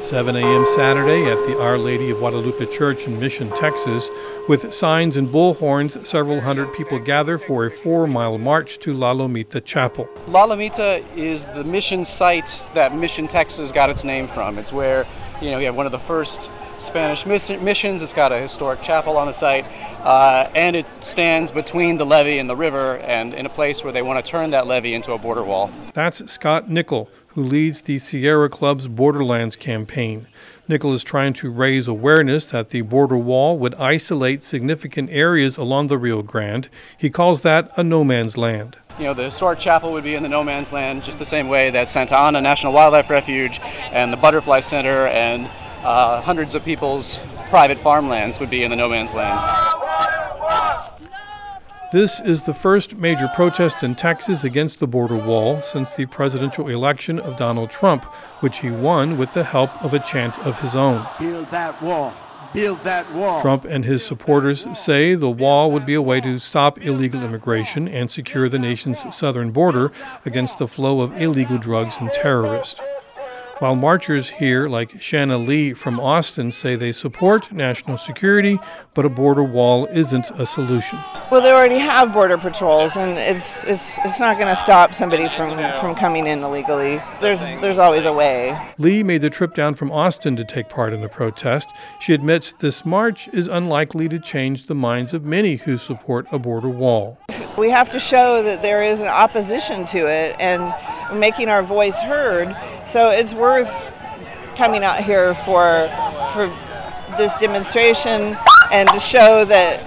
7 a.m. Saturday at the Our Lady of Guadalupe Church in Mission, Texas. With signs and bullhorns, several hundred people gather for a 4-mile march to La Lomita Chapel. La Lomita is the mission site that Mission, Texas got its name from. It's where, you have one of the first Spanish missions. It's got a historic chapel on the site, and it stands between the levee and the river, and in a place where they want to turn that levee into a border wall. That's Scott Nickel, who leads the Sierra Club's Borderlands campaign. Nickel is trying to raise awareness that the border wall would isolate significant areas along the Rio Grande. He calls that a no man's land. The historic chapel would be in the no man's land, just the same way that Santa Ana National Wildlife Refuge and the Butterfly Center and hundreds of people's private farmlands would be in the no man's land. This is the first major protest in Texas against the border wall since the presidential election of Donald Trump, which he won with the help of a chant of his own. Build that wall. Build that wall. Trump and his supporters say the wall would be a way to stop illegal immigration and secure the nation's southern border against the flow of illegal drugs and terrorists. While marchers here, like Shanna Lee from Austin, say they support national security, but a border wall isn't a solution. Well, they already have border patrols, and it's not going to stop somebody from coming in illegally. There's always a way. Lee made the trip down from Austin to take part in the protest. She admits this march is unlikely to change the minds of many who support a border wall. We have to show that there is an opposition to it and making our voice heard. So it's worth coming out here for this demonstration and to show that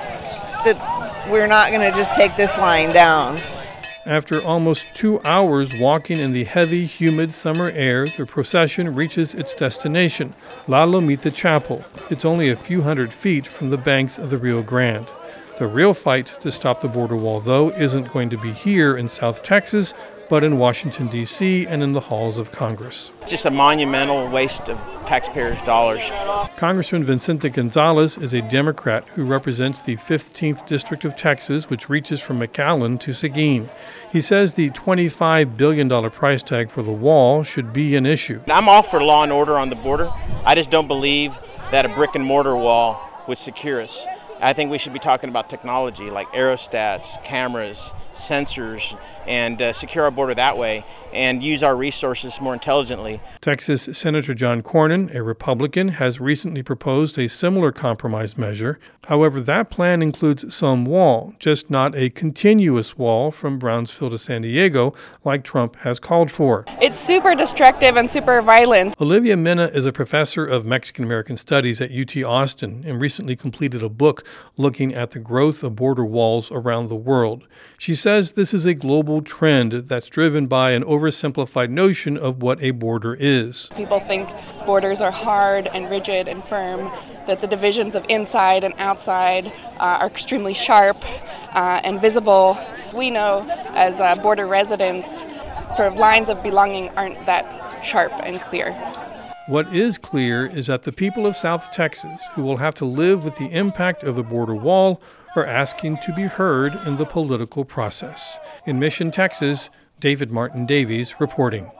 we're not going to just take this line down. After almost 2 hours walking in the heavy, humid summer air, the procession reaches its destination, La Lomita Chapel. It's only a few hundred feet from the banks of the Rio Grande. The real fight to stop the border wall, though, isn't going to be here in South Texas, but in Washington, D.C. and in the halls of Congress. It's just a monumental waste of taxpayers' dollars. Congressman Vicente Gonzalez is a Democrat who represents the 15th District of Texas, which reaches from McAllen to Seguin. He says the $25 billion price tag for the wall should be an issue. I'm all for law and order on the border. I just don't believe that a brick and mortar wall would secure us. I think we should be talking about technology like aerostats, cameras, sensors, and secure our border that way and use our resources more intelligently. Texas Senator John Cornyn, a Republican, has recently proposed a similar compromise measure. However, that plan includes some wall, just not a continuous wall from Brownsville to San Diego like Trump has called for. It's super destructive and super violent. Olivia Mena is a professor of Mexican-American Studies at UT Austin and recently completed a book looking at the growth of border walls around the world. She says this is a global trend that's driven by an oversimplified notion of what a border is. People think borders are hard and rigid and firm, that the divisions of inside and outside are extremely sharp and visible. We know as border residents, sort of lines of belonging aren't that sharp and clear. What is clear is that the people of South Texas, who will have to live with the impact of the border wall, are asking to be heard in the political process. In Mission, Texas, David Martin Davies reporting.